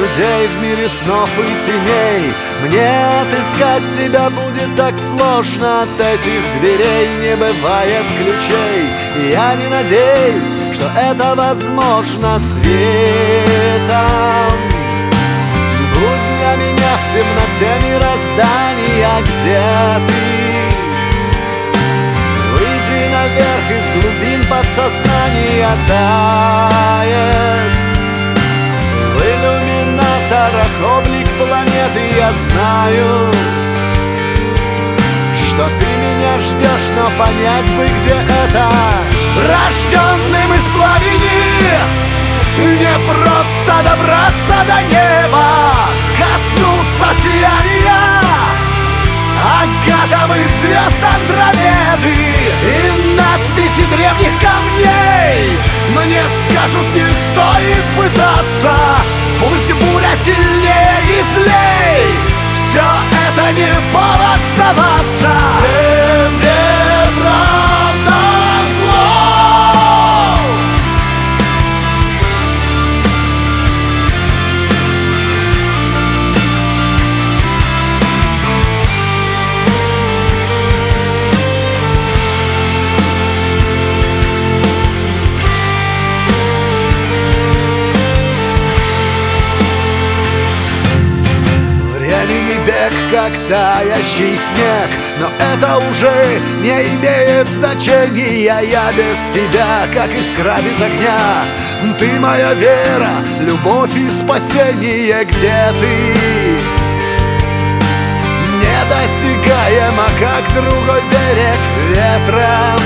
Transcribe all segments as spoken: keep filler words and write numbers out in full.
людей в мире снов и теней. Мне отыскать тебя будет так сложно, от этих дверей не бывает ключей. И я не надеюсь, что это возможно светом. Будь для меня в темноте мироздания, где ты. Выйди наверх из глубин подсознания, тает в иллюминаторах облик планеты. Я знаю, что ты меня ждешь, но понять бы, где это. Рожденным из пламени не просто добраться до неба, коснуться сияния агатовых звезд Андромеды и надписи древних камней. Мне скажут, не стоит пытаться, пусть буря сильнее и злей. Все это не повод сдаваться. Всем ветрам назло. Бег, как таящий снег, но это уже не имеет значения. Я без тебя, как искра без огня. Ты моя вера, любовь и спасение. Где ты? Недосягаемо, как другой берег ветром.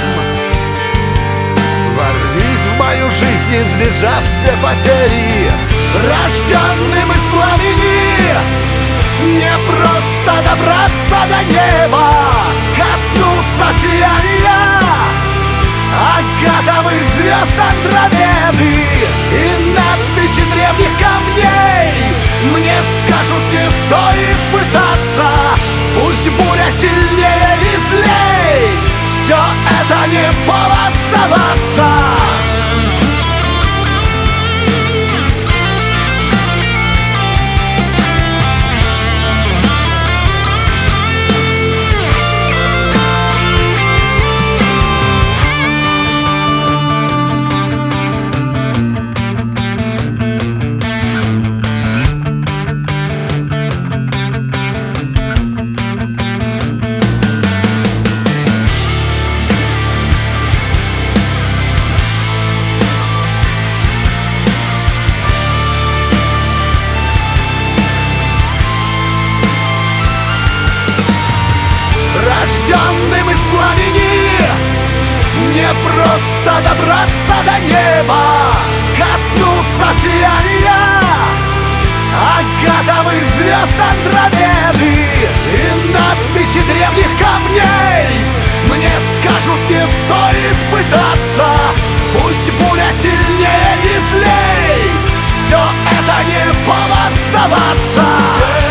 Ворвись в мою жизнь, избежав все потери. Рожденным из пламени не просто добраться до неба, коснуться сияния агатовых звезд Андромеды и надписи древних камней. Мне скажут, не стоит пытаться, пусть буря сильнее и злей. Все это не повод сдаваться. Рожденным из пламени не просто добраться до неба, коснуться сияния агатовых звезд Андромеды и надписи древних камней. Мне скажут, не стоит пытаться, пусть буря сильнее и злей. Все это не повод сдаваться.